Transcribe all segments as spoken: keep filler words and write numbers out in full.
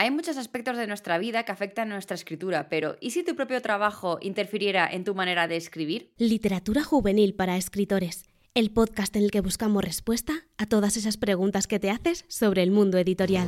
Hay muchos aspectos de nuestra vida que afectan a nuestra escritura, pero ¿y si tu propio trabajo interfiriera en tu manera de escribir? Literatura juvenil para escritores, el podcast en el que buscamos respuesta a todas esas preguntas que te haces sobre el mundo editorial.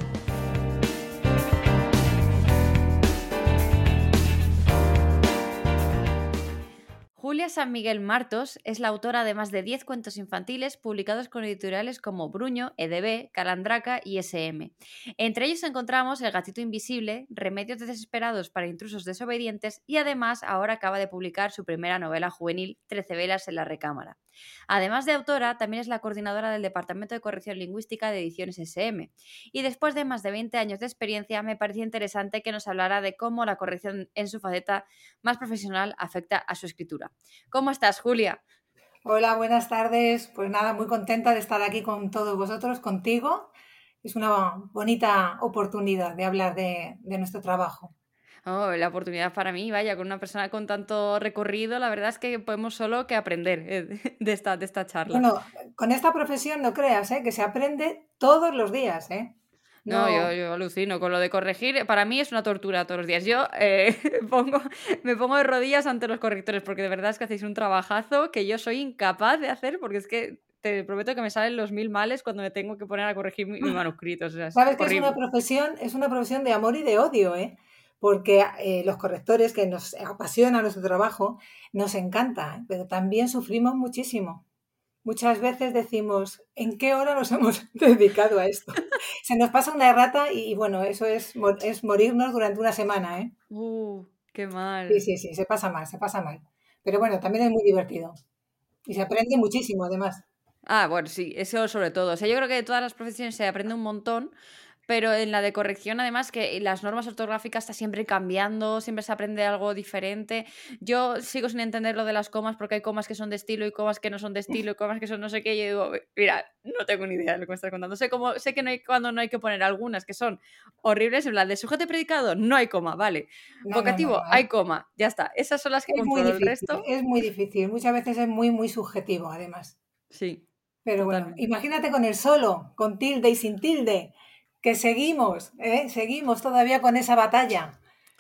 Julia San Miguel Martos es la autora de más de diez cuentos infantiles publicados con editoriales como Bruño, E D B, Calandraca y S M. Entre ellos encontramos El gatito invisible, Remedios desesperados para intrusos desobedientes y además ahora acaba de publicar su primera novela juvenil, Trece velas en la recámara. Además de autora, también es la coordinadora del Departamento de Corrección Lingüística de Ediciones S M. Y después de más de veinte años de experiencia, me parecía interesante que nos hablara de cómo la corrección en su faceta más profesional afecta a su escritura. ¿Cómo estás, Julia? Hola, buenas tardes. Pues nada, muy contenta de estar aquí con todos vosotros, contigo. Es una bonita oportunidad de hablar de, de nuestro trabajo. Oh, la oportunidad para mí, vaya, con una persona con tanto recorrido, la verdad es que podemos solo que aprender eh, de esta, de esta charla. Bueno, con esta profesión no creas, ¿eh? Que se aprende todos los días, ¿eh? No, No, yo, yo alucino con lo de corregir. Para mí es una tortura todos los días. Yo eh, pongo, me pongo de rodillas ante los correctores porque de verdad es que hacéis un trabajazo que yo soy incapaz de hacer porque es que te prometo que me salen los mil males cuando me tengo que poner a corregir mis manuscritos. O sea, es sabes que es horrible. una profesión, es una profesión de amor y de odio, ¿eh? Porque eh, los correctores que nos apasiona nuestro trabajo, nos encanta, ¿eh? Pero también sufrimos muchísimo. Muchas veces decimos, ¿en qué hora nos hemos dedicado a esto? Se nos pasa una errata y, y bueno, eso es, es morirnos durante una semana, ¿eh? Uh, qué Sí, mal. sí, sí, se pasa mal, se pasa mal. Pero bueno, también es muy divertido. Y se aprende muchísimo, además. Ah, bueno, sí, eso sobre todo. O sea, yo creo que de todas las profesiones se aprende un montón, pero en la de corrección, además, que las normas ortográficas están siempre cambiando, siempre se aprende algo diferente. Yo sigo sin entender lo de las comas, porque hay comas que son de estilo y comas que no son de estilo, y comas que son no sé qué. Y yo digo, mira, no tengo ni idea de lo que me estás contando. Sé cómo, sé que no hay, cuando no hay que poner algunas que son horribles, en la de sujeto y predicado, no hay coma, vale. No, no, no, Vocativo, no. hay coma, ya está. Esas son las que Es muy controlo. El difícil, resto, es muy difícil. Muchas veces es muy, muy subjetivo, además. sí, Pero bueno, totalmente. imagínate con el solo, con tilde y sin tilde, que seguimos, ¿eh? Seguimos todavía con esa batalla.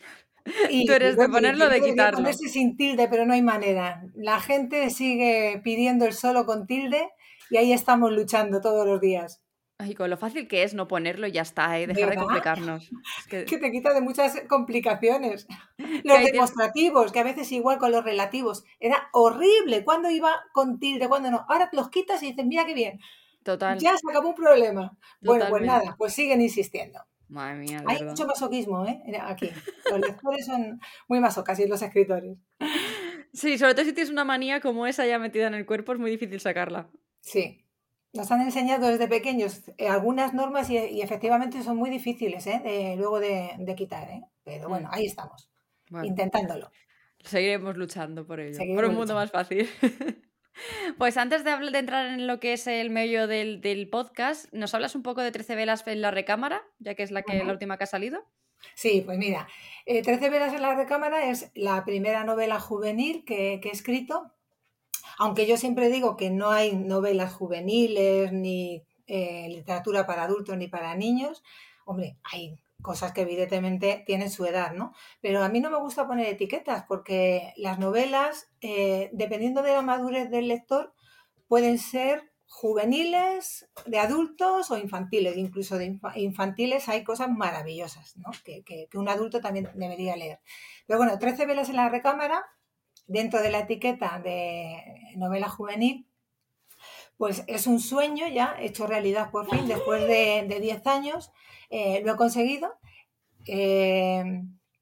Tú Y, y eres de bueno, y ponerlo o de entonces debería quitarlo. ponerse sin tilde, pero no hay manera. La gente sigue pidiendo el solo con tilde y ahí estamos luchando todos los días. Ay, con lo fácil que es no ponerlo y ya está, ¿eh? Dejar de ¿Verdad? complicarnos. Es que, Que te quita de muchas complicaciones. que Los hay tiempo. demostrativos, que a veces igual con los relativos. Era horrible cuando iba con tilde, cuando no. Ahora los quitas y dices, mira qué bien, Total, ya se acabó un problema. Bueno, pues nada, totalmente. pues siguen insistiendo. Madre mía, de Hay verdad. mucho masoquismo, ¿eh? Aquí. Los lectores son muy masocas y los escritores. Sí, sobre todo si tienes una manía como esa ya metida en el cuerpo, es muy difícil sacarla. Sí. Nos han enseñado desde pequeños eh, algunas normas y, y efectivamente son muy difíciles, ¿eh? De, luego de, de quitar, ¿eh? Pero bueno, Mm, ahí estamos, Bueno, intentándolo. seguiremos luchando por ello, por un Seguiremos mundo luchando. más fácil. Pues antes de, habl- de entrar en lo que es el meollo del, del podcast, ¿nos hablas un poco de Trece velas en la recámara, ya que es la que la Ujú. última que ha salido? Sí, pues mira, eh, Trece velas en la recámara es la primera novela juvenil que, que he escrito, aunque yo siempre digo que no hay novelas juveniles ni eh, literatura para adultos ni para niños. Hombre, hay cosas que evidentemente tienen su edad, ¿no? Pero a mí no me gusta poner etiquetas porque las novelas, eh, dependiendo de la madurez del lector, pueden ser juveniles, de adultos o infantiles. Incluso de infa- infantiles hay cosas maravillosas, ¿no? Que, que- que un adulto también debería leer. Pero bueno, Trece velas en la recámara, dentro de la etiqueta de novela juvenil, pues es un sueño ya hecho realidad por fin, después de, de diez años, eh, lo he conseguido. Eh,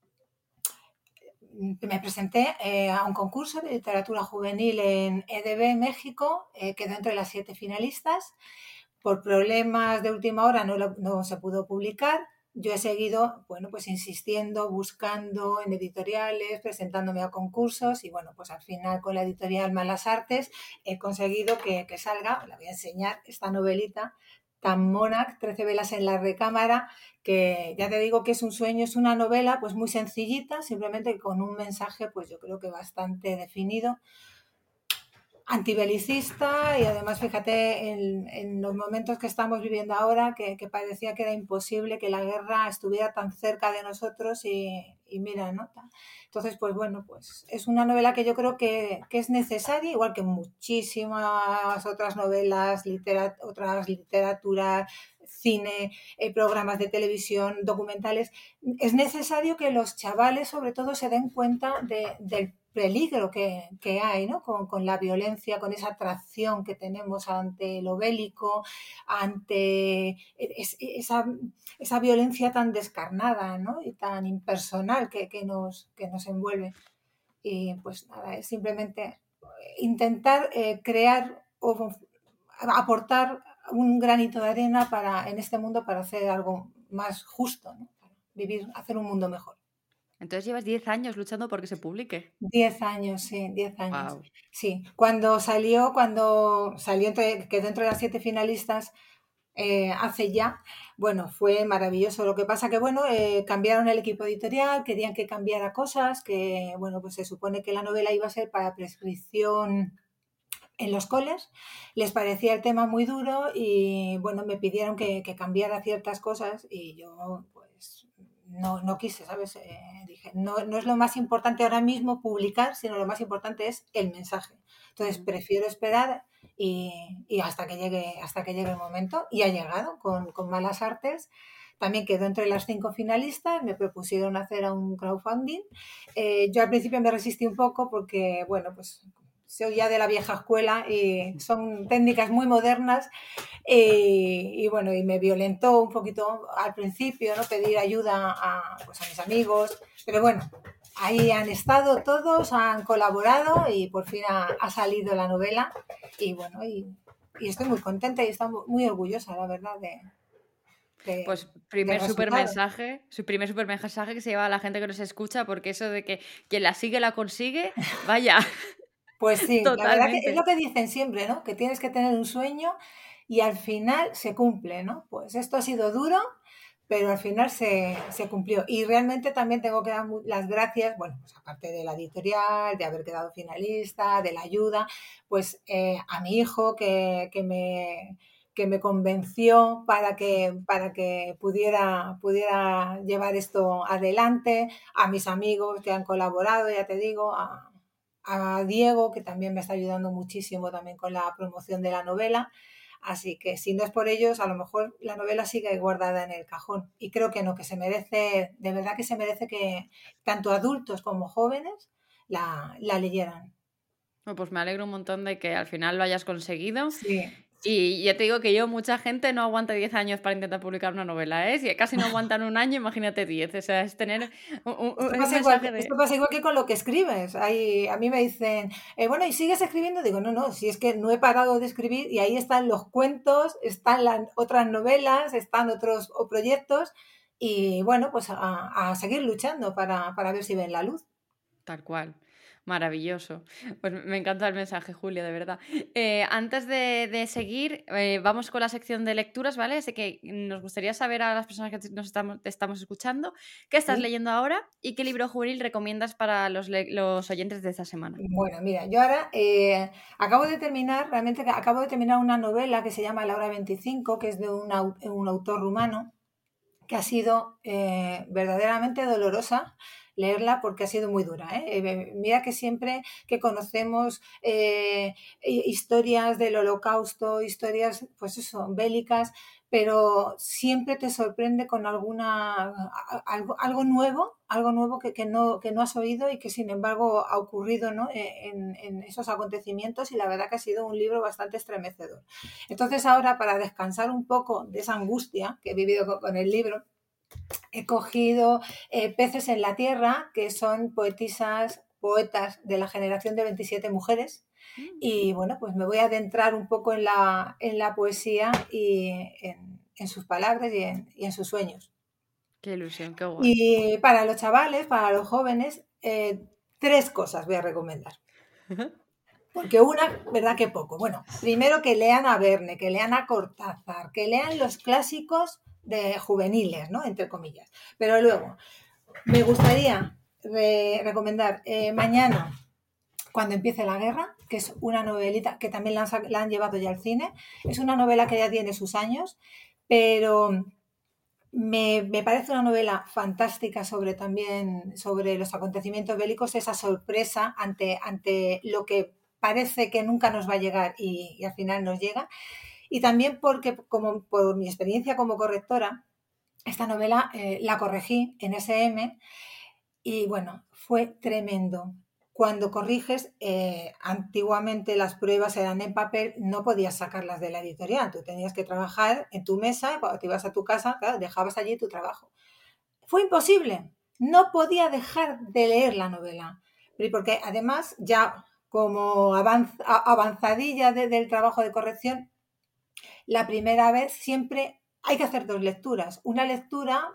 Me presenté eh, a un concurso de literatura juvenil en E D B, México, eh, quedé entre las siete finalistas. Por problemas de última hora no, lo, no se pudo publicar. Yo he seguido, bueno, pues insistiendo, buscando en editoriales, presentándome a concursos y bueno, pues al final con la editorial Malas Artes he conseguido que, que salga, la voy a enseñar, esta novelita tan mona, Trece velas en la recámara, que ya te digo que es un sueño, es una novela pues muy sencillita, simplemente con un mensaje pues yo creo que bastante definido. antibelicista y además fíjate en, en los momentos que estamos viviendo ahora que, que parecía que era imposible que la guerra estuviera tan cerca de nosotros y, y mira, ¿no? Entonces, pues bueno, pues es una novela que yo creo que, que es necesaria, igual que muchísimas otras novelas, literat otras literaturas, cine, eh, programas de televisión, documentales. Es necesario que los chavales sobre todo se den cuenta de, del peligro que, que hay, ¿no? Con, con la violencia, con esa atracción que tenemos ante lo bélico, ante es, esa, esa violencia tan descarnada, ¿no? Y tan impersonal que, que, nos, que nos envuelve. Y pues nada, es simplemente intentar eh, crear o aportar un granito de arena para, en este mundo para hacer algo más justo, ¿no? Para vivir, hacer un mundo mejor. Entonces llevas diez años luchando porque se publique. diez años, sí, diez años. Wow. Sí, cuando salió, cuando salió, entre, quedó entre las siete finalistas eh, hace ya, bueno, fue maravilloso. Lo que pasa que, bueno, eh, cambiaron el equipo editorial, querían que cambiara cosas, que, bueno, pues se supone que la novela iba a ser para prescripción en los coles, les parecía el tema muy duro y, bueno, me pidieron que, que cambiara ciertas cosas y yo, pues, no, no quise, ¿sabes? Eh, dije, no, no es lo más importante ahora mismo publicar, sino lo más importante es el mensaje. Entonces, Mm. prefiero esperar y, y hasta, que llegue, hasta que llegue el momento. Y ha llegado con, con Malas Artes. También quedó entre las cinco finalistas, me propusieron hacer un crowdfunding. Eh, yo al principio me resistí un poco porque, bueno, pues soy ya de la vieja escuela y son técnicas muy modernas y, y bueno, y me violentó un poquito al principio, ¿no? Pedir ayuda a, pues a mis amigos, pero bueno, ahí han estado todos, han colaborado y por fin ha, ha salido la novela y bueno, y, y estoy muy contenta y estoy muy orgullosa, la verdad, de, de, Pues del primer super resultado. mensaje, su primer super mensaje que se lleva a la gente que nos escucha, porque eso de que quien la sigue la consigue, vaya, Pues sí, la verdad que es lo totalmente. que dicen siempre, ¿no? Que tienes que tener un sueño y al final se cumple, ¿no? Pues esto ha sido duro, pero al final se, se cumplió. Y realmente también tengo que dar las gracias, bueno, pues aparte de la editorial, de haber quedado finalista, de la ayuda, pues eh, a mi hijo que, que me que me convenció para que, para que pudiera, pudiera llevar esto adelante, a mis amigos que han colaborado, ya te digo, a, a Diego, que también me está ayudando muchísimo también con la promoción de la novela. Así que si no es por ellos, a lo mejor la novela sigue guardada en el cajón. Y creo que no, que se merece, de verdad que se merece que tanto adultos como jóvenes la, la leyeran. Bueno, pues me alegro un montón de que al final lo hayas conseguido. Sí. Y ya te digo que yo, mucha gente no aguanta diez años para intentar publicar una novela, ¿eh? Si casi no aguantan un año, imagínate diez. O sea, es tener un, un- Esto un pasa, igual, mensaje esto de... pasa igual que con lo que escribes. Hay, a mí me dicen, eh, bueno, ¿y sigues escribiendo? Digo, no, no, si es que no he parado de escribir y ahí están los cuentos, están las otras novelas, están otros o proyectos y bueno, pues a, a seguir luchando para, para ver si ven la luz. Tal cual. Maravilloso. Pues me encanta el mensaje, Julia, de verdad. Eh, antes de, de seguir, eh, vamos con la sección de lecturas, ¿vale? Así que nos gustaría saber a las personas que nos estamos, te estamos escuchando qué estás ¿Sí? leyendo ahora y qué libro juvenil recomiendas para los, le- los oyentes de esta semana. Bueno, mira, yo ahora eh, acabo de terminar, realmente acabo de terminar una novela que se llama La Hora veinticinco, que es de un, au- un autor rumano, que ha sido eh, verdaderamente dolorosa leerla porque ha sido muy dura. ¿eh? Eh, mira que siempre que conocemos eh, historias del holocausto, historias, pues eso, bélicas, pero siempre te sorprende con alguna algo, algo nuevo, algo nuevo que, que, no, que no has oído y que sin embargo ha ocurrido, ¿no? en, en esos acontecimientos y la verdad que ha sido un libro bastante estremecedor. Entonces ahora, para descansar un poco de esa angustia que he vivido con, con el libro, he cogido eh, Peces en la Tierra, que son poetisas, poetas de la generación de veintisiete mujeres. Mm. Y bueno, pues me voy a adentrar un poco en la, en la poesía y en, en sus palabras y en, y en sus sueños. Qué ilusión, qué guay. Y para los chavales, para los jóvenes, eh, tres cosas voy a recomendar. Porque una, ¿verdad que poco? Bueno, primero que lean a Verne, que lean a Cortázar, que lean los clásicos de juveniles, ¿no? Entre comillas. Pero luego, me gustaría re recomendar eh, mañana Cuando empiece la guerra, que es una novelita que también la han, la han llevado ya al cine. Es una novela que ya tiene sus años, pero me, me parece una novela fantástica sobre también sobre los acontecimientos bélicos, esa sorpresa ante, ante lo que parece que nunca nos va a llegar y, y al final nos llega. Y también porque, como por mi experiencia como correctora, esta novela eh, la corregí en ese eme y bueno, fue tremendo. Cuando corriges, eh, antiguamente las pruebas eran en papel, no podías sacarlas de la editorial, tú tenías que trabajar en tu mesa, cuando te ibas a tu casa, claro, dejabas allí tu trabajo. Fue imposible, no podía dejar de leer la novela, porque además ya como avanz, avanzadilla de, del trabajo de corrección, la primera vez siempre hay que hacer dos lecturas. Una lectura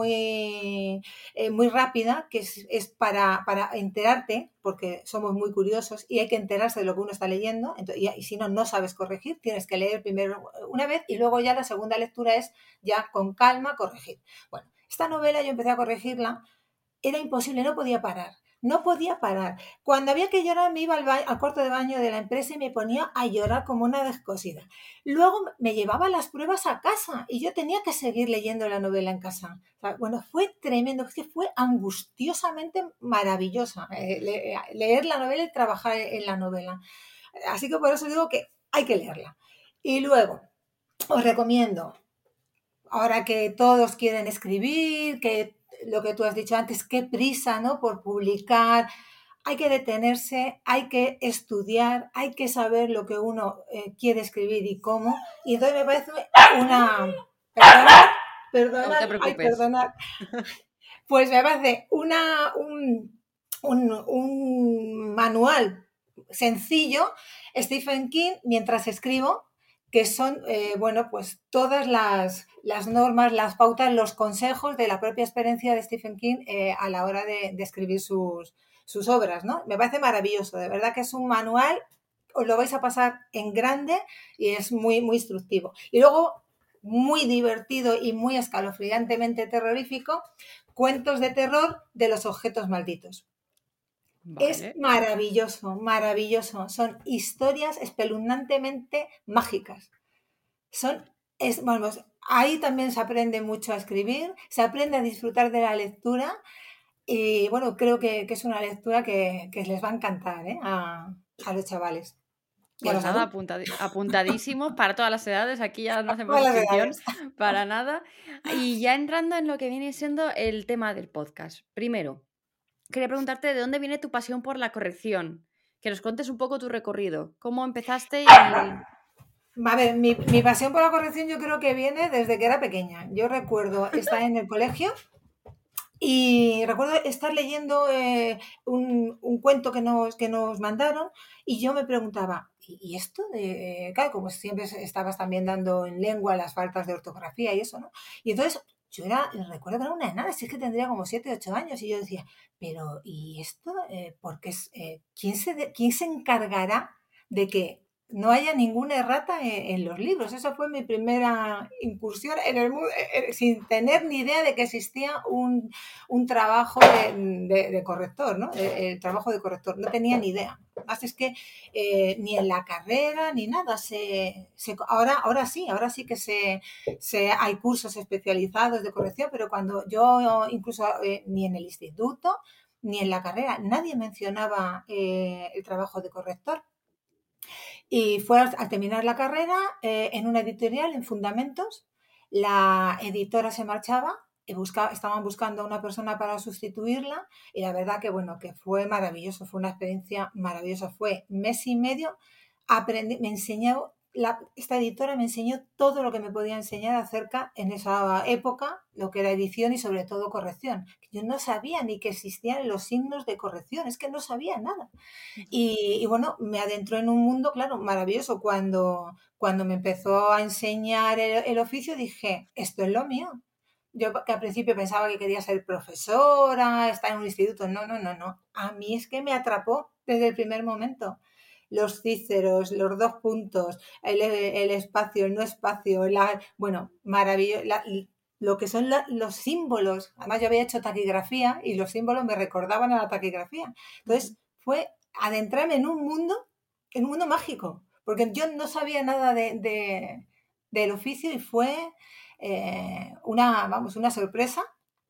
muy, eh, muy rápida, que es, es para, para enterarte, porque somos muy curiosos y hay que enterarse de lo que uno está leyendo. Entonces, y, y si no, no sabes corregir, tienes que leer primero una vez y luego ya la segunda lectura es ya con calma corregir. Bueno, esta novela yo empecé a corregirla, era imposible, no podía parar. No podía parar. Cuando había que llorar me iba al, baño, al cuarto de baño de la empresa y me ponía a llorar como una descosida. Luego me llevaba las pruebas a casa y yo tenía que seguir leyendo la novela en casa. O sea, bueno, fue tremendo, es que fue angustiosamente maravillosa eh, le, leer la novela y trabajar en la novela. Así que por eso digo que hay que leerla. Y luego, os recomiendo, ahora que todos quieren escribir, que lo que tú has dicho antes, qué prisa, ¿no?, por publicar. Hay que detenerse, hay que estudiar, hay que saber lo que uno eh, quiere escribir y cómo. Y entonces me parece una... Perdona, perdona, no te preocupes. Ay, perdona. Pues me parece una, un, un, un manual sencillo, Stephen King, mientras escribo, que son, eh, bueno, pues todas las, las normas, las pautas, los consejos de la propia experiencia de Stephen King eh, a la hora de, de escribir sus, sus obras, ¿no? Me parece maravilloso, de verdad que es un manual, os lo vais a pasar en grande y es muy, muy instructivo. Y luego, muy divertido y muy escalofriantemente terrorífico, Cuentos de terror de los objetos malditos. Vale. Es maravilloso, maravilloso. Son historias espeluznantemente mágicas. Son, es, bueno, ahí también se aprende mucho a escribir, se aprende a disfrutar de la lectura y bueno, creo que, que es una lectura que, que les va a encantar ¿eh? a, a los chavales. Pues nada, apuntadi apuntadísimos para todas las edades, aquí ya no hacemos distinción para nada. Y ya entrando en lo que viene siendo el tema del podcast. Primero, quería preguntarte de dónde viene tu pasión por la corrección. Que nos cuentes un poco tu recorrido. ¿Cómo empezaste? Y... A ver, mi, mi pasión por la corrección yo creo que viene desde que era pequeña. Yo recuerdo estar en el colegio y recuerdo estar leyendo eh, un, un cuento que nos, que nos mandaron y yo me preguntaba, ¿y esto? De, claro, como siempre estabas también dando en lengua las faltas de ortografía y eso, ¿no? Y entonces yo era, recuerdo que era una enana, si es que tendría como siete, ocho años y yo decía, pero ¿y esto? Eh, porque eh, ¿quién, se de, ¿quién se encargará de que no haya ninguna errata en, en los libros? Esa fue mi primera incursión en el mundo, eh, sin tener ni idea de que existía un, un trabajo de, de, de corrector, ¿no? El, el trabajo de corrector, no tenía ni idea. Además es que eh, ni en la carrera ni nada, se, se, ahora, ahora sí, ahora sí que se, se, hay cursos especializados de corrección, pero cuando yo incluso eh, ni en el instituto ni en la carrera nadie mencionaba eh, el trabajo de corrector. Y fue al, al terminar la carrera eh, en una editorial, en Fundamentos, la editora se marchaba y buscaba, estaban buscando a una persona para sustituirla y la verdad que bueno, que fue maravilloso, fue una experiencia maravillosa, fue mes y medio, aprendí, me enseñó, la, esta editora me enseñó todo lo que me podía enseñar acerca en esa época, lo que era edición y sobre todo corrección. Yo no sabía ni que existían los signos de corrección, es que no sabía nada. Y, y bueno, me adentró en un mundo, claro, maravilloso. Cuando, cuando me empezó a enseñar el, el oficio dije, esto es lo mío. Yo que al principio pensaba que quería ser profesora, estar en un instituto. No, no, no, no. A mí es que me atrapó desde el primer momento. Los cíceros, los dos puntos, el, el espacio, el no espacio, la, bueno, maravilloso. La, lo que son la, los símbolos. Además yo había hecho taquigrafía y los símbolos me recordaban a la taquigrafía. Entonces fue adentrarme en un mundo, en un mundo mágico, porque yo no sabía nada de, de, del oficio y fue eh, una, vamos, una sorpresa.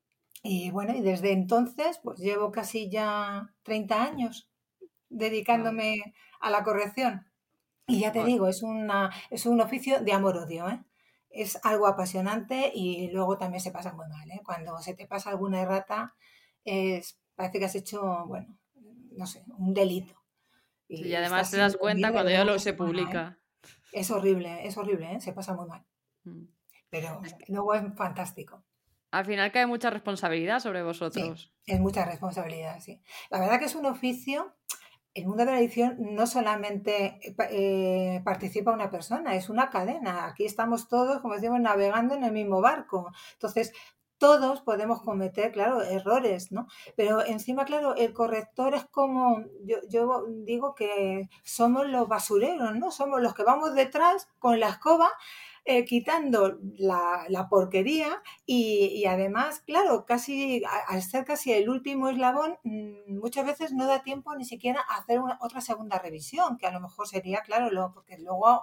Y bueno, y desde entonces pues llevo casi ya treinta años Wow. dedicándome a la corrección. Y ya te digo, es, una, es un oficio de amor-odio, ¿eh? Es algo apasionante y luego también se pasa muy mal, ¿eh? Cuando se te pasa alguna errata, es, parece que has hecho, bueno, no sé, un delito. Sí, y Y además estás te sin das dormir cuenta de cuando ver ya una lo se semana, ¿eh? publica. Es horrible, es horrible, ¿eh? Se pasa muy mal. Mm. Pero Es que luego es fantástico. al final cae mucha responsabilidad sobre Sí, vosotros. es mucha responsabilidad, sí. La verdad que es un oficio. El mundo de la edición no solamente eh, pa- eh, participa una persona, es una cadena. Aquí estamos todos, como decimos, navegando en el mismo barco. Entonces, todos podemos cometer, claro, errores, ¿no? Pero encima, claro, el corrector es como, yo, yo digo que somos los basureros, ¿no? Somos los que vamos detrás con la escoba eh, quitando la, la porquería y, y además, claro, casi al ser casi el último eslabón, mm, muchas veces no da tiempo ni siquiera a hacer una, otra segunda revisión, que a lo mejor sería, claro, lo, porque luego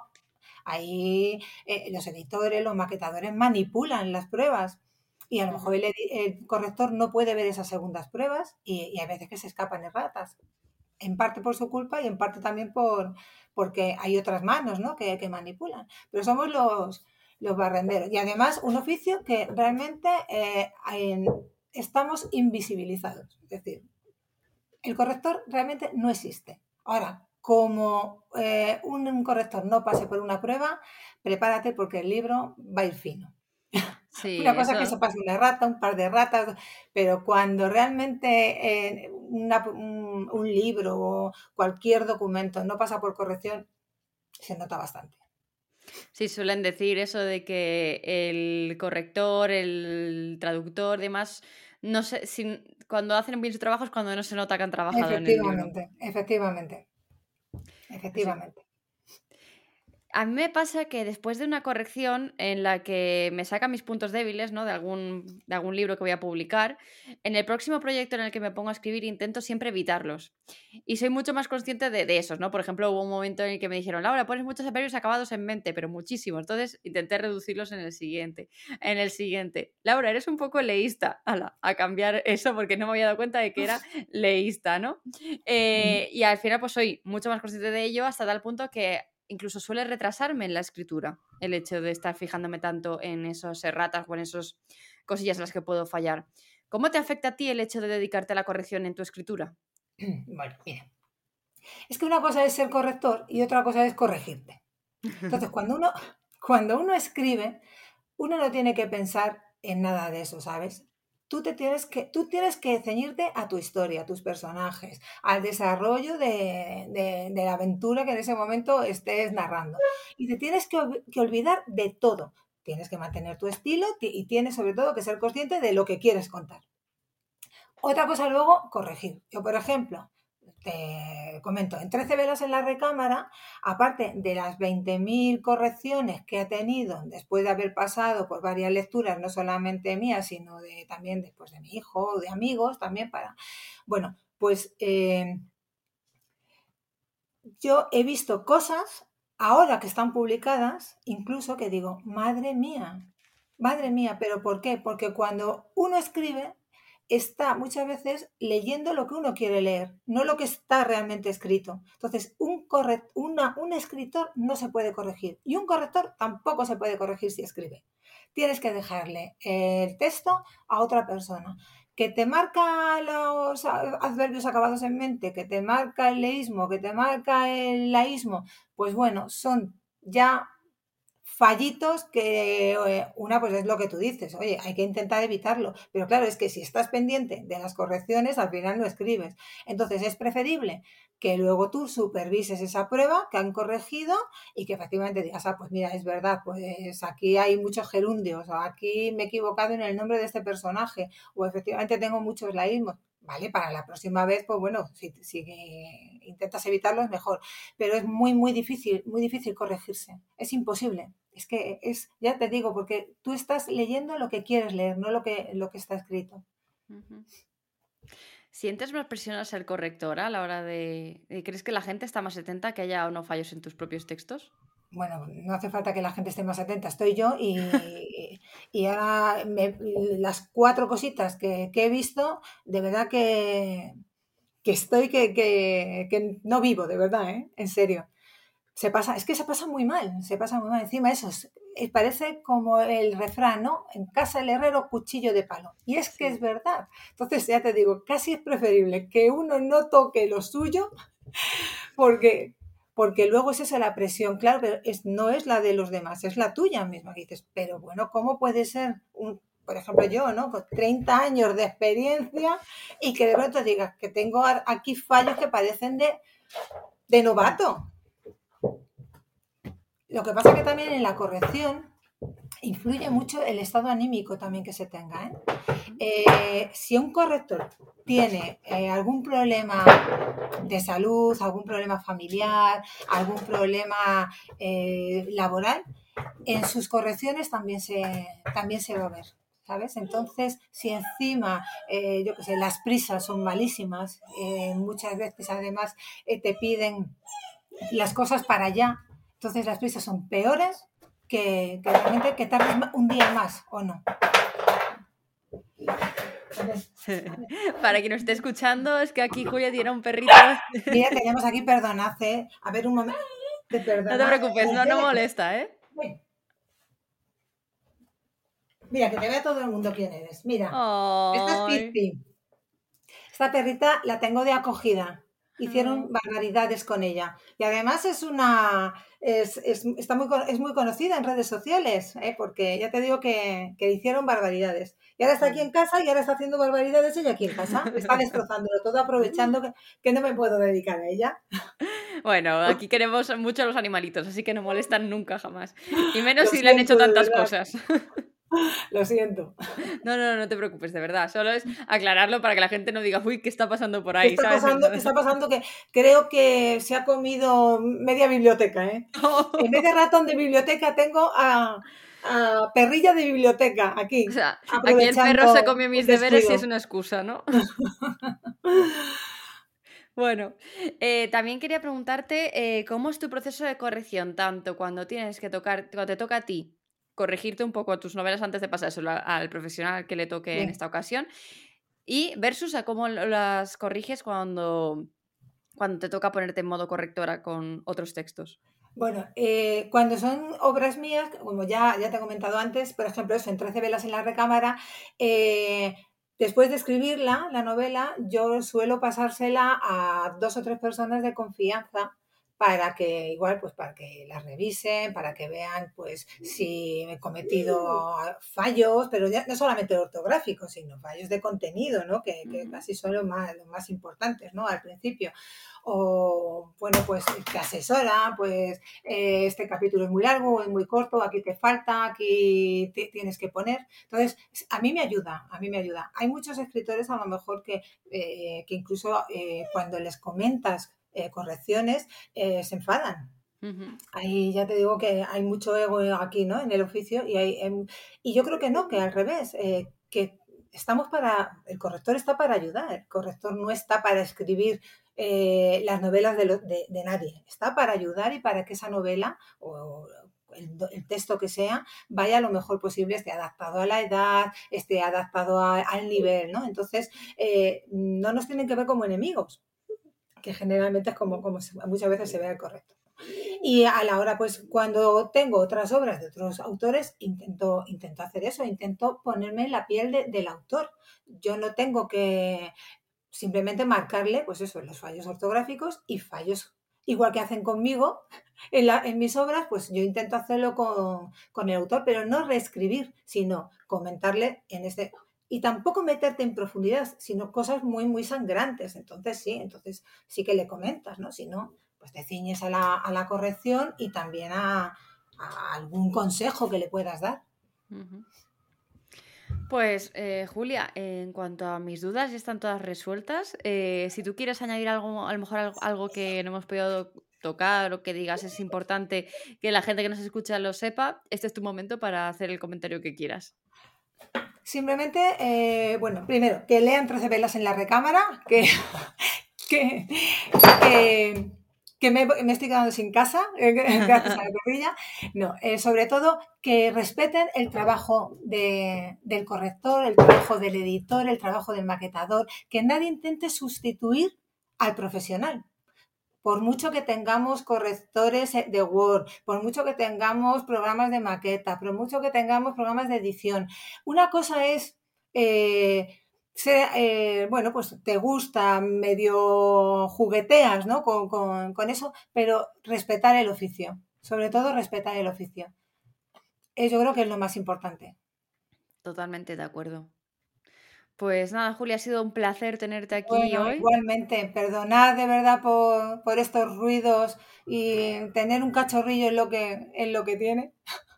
ahí eh, los editores, los maquetadores manipulan las pruebas y a lo mejor Ujú. el, edi- el corrector no puede ver esas segundas pruebas y, y hay veces que se escapan erratas, en parte por su culpa y en parte también por porque hay otras manos, ¿no? que, que manipulan. Pero somos los, los barrenderos. Y además un oficio que realmente eh, en- estamos invisibilizados. Es decir, el corrector realmente no existe. Ahora, como eh, un, un corrector no pase por una prueba, prepárate porque el libro va a ir fino. Sí, Una cosa es que se eso. pase una rata, un par de ratas, pero cuando realmente eh, una- un, un libro o cualquier documento no pasa por corrección, se nota bastante. Sí, suelen decir eso de que el corrector, el traductor, demás, no sé, sin, cuando hacen bien su trabajo es cuando no se nota que han trabajado en el libro. Efectivamente, efectivamente, Así efectivamente. a mí me pasa que después de una corrección en la que me saca mis puntos débiles, ¿no? De algún, de algún libro que voy a publicar, en el próximo proyecto en el que me pongo a escribir intento siempre evitarlos. Y soy mucho más consciente de, de esos, ¿no? Por ejemplo, hubo un momento en el que me dijeron, Laura, pones muchos adverbios acabados en mente, pero muchísimos. Entonces intenté reducirlos en el siguiente. En el siguiente, Laura, eres un poco leísta. Ala, a cambiar eso porque no me había dado cuenta de que era leísta, ¿no? Eh, y al final, pues soy mucho más consciente de ello hasta tal punto que incluso suele retrasarme en la escritura el hecho de estar fijándome tanto en esos erratas o en esas cosillas en las que puedo fallar. ¿Cómo te afecta a ti el hecho de dedicarte a la corrección en tu escritura? Bueno, mira, es que una cosa es ser corrector y otra cosa es corregirte. Entonces, cuando uno, cuando uno escribe, uno no tiene que pensar en nada de eso, ¿sabes? Tú, te tienes que, tú tienes que ceñirte a tu historia, a tus personajes, al desarrollo de, de- de la aventura que en ese momento estés narrando. Y te tienes que, ol- que olvidar de todo. Tienes que mantener tu estilo ti- y tienes sobre todo que ser consciente de lo que quieres contar. Otra cosa luego, corregir. Yo, por ejemplo, te comento, en trece velas en la recámara, aparte de las veinte mil correcciones que ha tenido después de haber pasado por varias lecturas, no solamente mías, sino de, también después de mi hijo o de amigos, también para... Bueno, pues eh, yo he visto cosas ahora que están publicadas, incluso que digo, madre mía, madre mía, pero ¿por qué? Porque cuando uno escribe, está muchas veces leyendo lo que uno quiere leer, no lo que está realmente escrito. Entonces, un, correct, una, un escritor no se puede corregir y un corrector tampoco se puede corregir si escribe. Tienes que dejarle el texto a otra persona que te marca los adverbios acabados en mente, que te marca el leísmo, que te marca el laísmo, pues bueno, son ya fallitos que eh, una pues es lo que tú dices, oye, hay que intentar evitarlo, pero claro, es que si estás pendiente de las correcciones, al final no escribes. Entonces es preferible que luego tú supervises esa prueba que han corregido y que efectivamente digas, ah, pues mira, es verdad, pues aquí hay muchos gerundios, o aquí me he equivocado en el nombre de este personaje, o efectivamente tengo muchos laísmos. Vale, para la próxima vez, pues bueno, si, si intentas evitarlo es mejor, pero es muy, muy difícil, muy difícil corregirse. Es imposible. Es que es, ya te digo, porque tú estás leyendo lo que quieres leer, no lo que, lo que está escrito. Ujú. ¿Sientes más presión al ser correctora a la hora de... de- ¿Crees que la gente está más atenta a que haya o no fallos en tus propios textos? Bueno, no hace falta que la gente esté más atenta, estoy yo y, y ahora me- las cuatro cositas que, que he visto, de verdad que, que estoy que, que, que no vivo, de verdad, ¿eh? En serio. Se pasa, es que se pasa muy mal, se pasa muy mal. Encima eso es- eh, parece como el refrán, ¿no? En casa el herrero, cuchillo de palo. Y es que es Sí. verdad. Entonces ya te digo, casi es preferible que uno no toque lo suyo porque, porque luego es esa la presión, claro, pero es, no es la de los demás, es la tuya misma. Que dices, pero bueno, ¿cómo puede ser un, por ejemplo, yo, ¿no? Con treinta años de experiencia y que de pronto digas que tengo aquí fallos que parecen de, de novato? Lo que pasa que también en la corrección influye mucho el estado anímico también que se tenga, ¿eh? Eh, si un corrector tiene eh, algún problema de salud, algún problema familiar, algún problema eh, laboral, en sus correcciones también se, también se va a ver. ¿Sabes? Entonces, si encima, eh, yo qué sé, las prisas son malísimas, eh, muchas veces además eh, te piden las cosas para allá, entonces las prisas son peores que, que realmente que tardes un día más o no. Para quien nos esté escuchando, es que aquí Julia tiene un perrito. Mira, tenemos aquí, perdonad, ¿eh? A ver un momento, No te perdonad. preocupes, no, no molesta, ¿eh? Mira, que te vea todo el mundo quién eres. Mira, esta es Ay. Pizzi. Esta perrita la tengo de acogida. Hicieron barbaridades con ella. Y además es una. Es, es- está muy, con- es muy conocida en redes sociales, ¿eh? Porque ya te digo que, que hicieron barbaridades. Y ahora está aquí en casa y ahora está haciendo barbaridades ella aquí en casa. Está destrozándolo todo, aprovechando que, que no me puedo dedicar a ella. Bueno, aquí queremos mucho a los animalitos, así que no molestan nunca jamás. Y menos Lo si le han hecho siento, de tantas verdad. cosas. Lo siento. No, no, no te preocupes, de verdad. Solo es aclararlo para que la gente no diga, uy, ¿qué está pasando por ¿Qué ahí? está ¿Sabes? pasando? ¿Qué está pasando? Que creo que se ha comido media biblioteca, ¿eh? En vez de ratón de biblioteca tengo a, a perrilla de biblioteca O aquí, sea, aquí el perro se aprovechando comió un mis deberes y es descuido. una excusa, ¿no? Bueno, eh, también quería preguntarte eh, cómo es tu proceso de corrección, tanto cuando tienes que tocar, cuando te toca a ti corregirte un poco tus novelas antes de pasárselo a- al profesional que le toque en Sí. esta ocasión, y versus a cómo lo- las corriges cuando, cuando te toca ponerte en modo correctora con otros textos. Bueno, eh, cuando son obras mías, como ya, ya te he comentado antes, por ejemplo, eso, en trece velas en la recámara, eh, después de escribirla, la novela, yo suelo pasársela a dos o tres personas de confianza para que, igual, pues para que la revisen, para que vean, pues, si he cometido fallos, pero ya no solamente ortográficos, sino fallos de contenido, ¿no? Que, que Ujú. casi son los más, los más importantes, ¿no? Al principio. O, bueno, pues te asesora, pues eh, este capítulo es muy largo, es muy corto, aquí te falta, aquí te, tienes que poner. Entonces, a mí me ayuda, a mí me ayuda. Hay muchos escritores a lo mejor que, eh, que incluso eh, cuando les comentas eh, correcciones eh, se enfadan. Ujú. Ahí ya te digo que hay mucho ego aquí, ¿no? En el oficio y, hay, em, y yo creo que no, que al revés, eh, que estamos para, el corrector está para ayudar, el corrector no está para escribir eh, las novelas de, lo- de- de nadie, está para ayudar y para que esa novela o el, el texto que sea vaya lo mejor posible, esté adaptado a la edad, esté adaptado a- al nivel, ¿no? Entonces, eh, no nos tienen que ver como enemigos, que generalmente es como, como se- muchas veces se ve al corrector. Y a la hora, pues cuando tengo otras obras de otros autores, intento, intento hacer eso, intento ponerme en la piel de- del autor. Yo no tengo que simplemente marcarle, pues eso, los fallos ortográficos y fallos, igual que hacen conmigo en, la- en mis obras, pues yo intento hacerlo con, con el autor, pero no reescribir, sino comentarle en este... Y tampoco meterte en profundidad, sino cosas muy, muy sangrantes. Entonces sí, entonces sí que le comentas, ¿no? Si no, pues te ciñes a la, a la corrección y también a, a algún consejo que le puedas dar. Ujú. Pues, eh, Julia, en cuanto a mis dudas, ya están todas resueltas. Eh, si tú quieres añadir algo, a lo mejor algo, algo que no hemos podido tocar o que digas es importante que la gente que nos escucha lo sepa, este es tu momento para hacer el comentario que quieras. Simplemente, eh, bueno, primero, que lean trece velas en la recámara, que, que, que, que me, me, estoy quedando sin casa, eh, gracias a la guerrilla. No, eh, sobre todo, que respeten el trabajo de, del corrector, el trabajo del editor, el trabajo del maquetador, que nadie intente sustituir al profesional. Por mucho que tengamos correctores de Word, por mucho que tengamos programas de maqueta, por mucho que tengamos programas de edición. Una cosa es, eh, ser, eh, bueno, pues te gusta, medio jugueteas, ¿no? Con, con, con eso, pero respetar el oficio. Sobre todo respetar el oficio. Eh, yo creo que es lo más importante. Totalmente de acuerdo. Pues nada, Julia, ha sido un placer tenerte aquí bueno, hoy. Igualmente, perdonad de verdad por, por estos ruidos y tener un cachorrillo en lo que, en lo que tiene.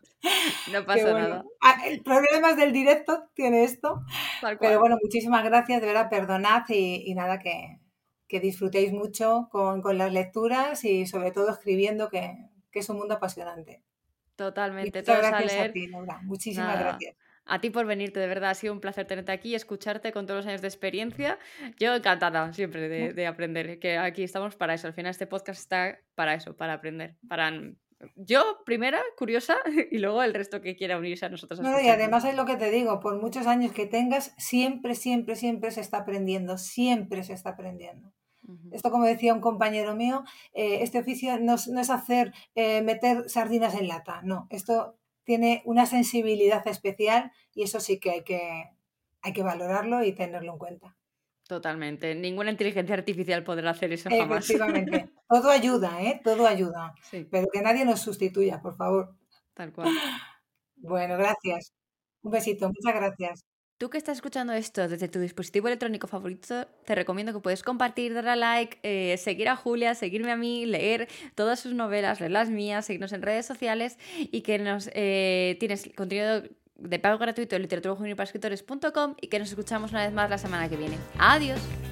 No pasa que, bueno, nada. El problema es del directo, tiene esto. Tal cual. Pero bueno, muchísimas gracias, de verdad, perdonad y, y nada, que, que disfrutéis mucho con, con las lecturas y sobre todo escribiendo, que, que es un mundo apasionante. Totalmente. Y muchas Todos a gracias a leer. ti, Laura. Muchísimas Nada. gracias. A ti por venirte, de verdad, ha sido un placer tenerte aquí y escucharte con todos los años de experiencia. Yo encantada siempre de, de aprender, que aquí estamos para eso. Al final este podcast está para eso, para aprender. Para yo, primera, curiosa, y luego el resto que quiera unirse a nosotros a No, y además es lo que te digo, por muchos años que tengas, siempre, siempre, siempre se está aprendiendo, siempre se está aprendiendo. Uh-huh. Esto, como decía un compañero mío, eh, este oficio no, no es hacer, eh, meter sardinas en lata, no, esto tiene una sensibilidad especial y eso sí que hay que, hay que valorarlo y tenerlo en cuenta. Totalmente. Ninguna inteligencia artificial podrá hacer eso jamás. Efectivamente. Todo ayuda, ¿eh? Todo ayuda. Sí. Pero que nadie nos sustituya, por favor. Tal cual. Bueno, gracias. Un besito. Muchas gracias. Tú que estás escuchando esto desde tu dispositivo electrónico favorito, te recomiendo que puedes compartir, darle a like, eh, seguir a Julia, seguirme a mí, leer todas sus novelas, leer las mías, seguirnos en redes sociales y que nos eh, tienes contenido de pago gratuito en literatura juvenil para escritores punto com y que nos escuchamos una vez más la semana que viene. ¡Adiós!